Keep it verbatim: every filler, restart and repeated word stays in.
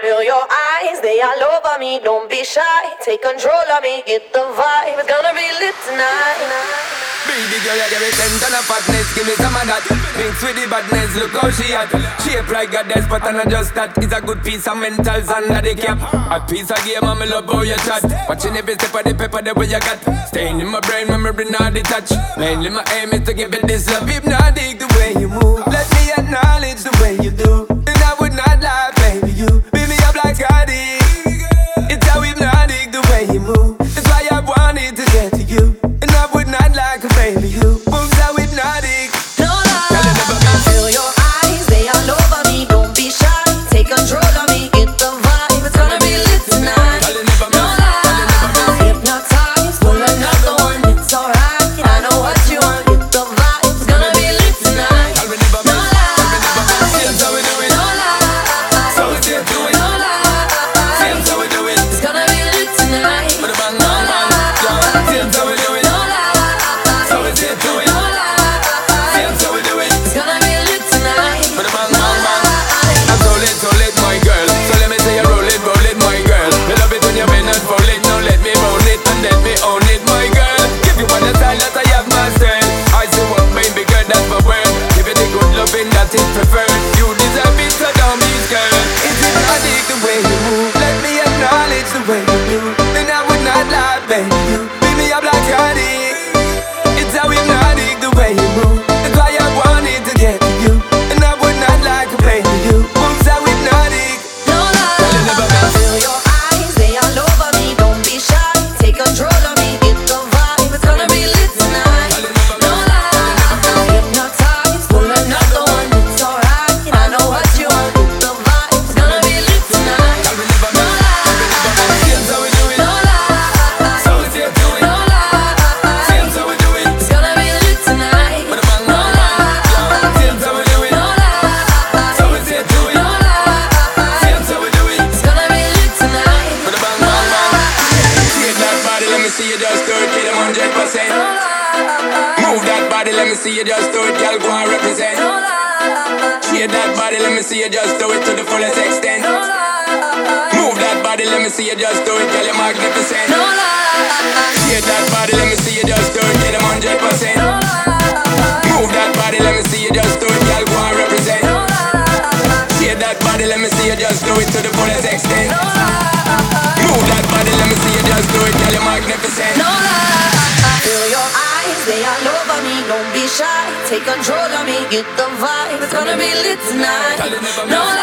Feel your eyes, they all over me. Don't be shy, take control of me. Get the vibe, it's gonna be lit tonight. Baby girl, you give me ten ton of fatness, give me some of that. Mix with the badness, look how she at. Shape like a desk, but not just that. It's a good piece of mentals under the cap. A piece of game, and me love how you chat. Watching every step of the pepper, the way you got. Staying in my brain, memory not detached. Mainly my aim is to give it this love. Hypnotic the way you move, let me acknowledge the way you do. And I would not lie, baby, you beat me up like Cardi. It's how hypnotic the way you move. That's why I wanted to get to you. And I would not like a baby, you moves how hypnotic. No lie, feel your eyes, they all over me. Don't be shy, take control of me. Get the vibe, it's gonna be lit tonight. No lie, hypnotized, pull another one. It's alright, I know what you want. Get the vibe, it's gonna be lit tonight. No lie, Seems how we do it. no lie, So we still do it. no lie. Seems how we do it. It's gonna be lit tonight. With a bang, bang, bang. Yeah. Seems how we do it. No lie, So we still do it. no lie. Seems how we do it. It's gonna be lit tonight. With a bang, bang, bang. I'm so lit, so lit, my girl. So let me say you roll it, roll it, my girl. Me love it when you bend and fold it. Now let me roll it and let me own it, my girl. Give you one the style that I have myself. I see what baby girl, that's my word. Give you the good loving that is preferred. You deserve it, so don't be scared. It's hypnotic the way you move. Let me acknowledge the way you do. Then I would not lie, baby. You beat me up like Cardi. It's how hypnotic the way you move. That's why I wanted to get to you. And I would not like to play to you. Moves how hypnotic. No lie, feel your eyes, they all over me. Don't be shy, take control of me. Get the vibe, it's gonna be lit tonight. No lie, hypnotized, pull another one. It's alright, I know what you want. Get the vibe, it's gonna be lit tonight. No lie, Seems how we do it. no lie, So we still do it. no lie. Seems how we do it. It's gonna be lit tonight. With a bang, No bang, bang. lie, Seems how we do it. no lie. So we still do it. No lie, Seems how we do it. it's gonna be lit tonight. With a bang, bang, bang. Shake that body, let me see you just do it, get them one hundred percent. Move that body, let me see you just do it, girl, go and represent. Shake that body, let me see you just do it to the fullest extent. Move that body, let me see you just do it, girl, you're magnificent. Shake that body, let me see you just do it, get them one hundred percent. Move that body, let me see you just do it, girl, go and represent. Shake that body, let me see you just do it to the fullest extent. Move that body, let me see you just do it, girl, you're magnificent. No lie, feel your eyes, they all over me. Don't be shy, take control of me. Get the vibe, it's gonna be lit tonight. No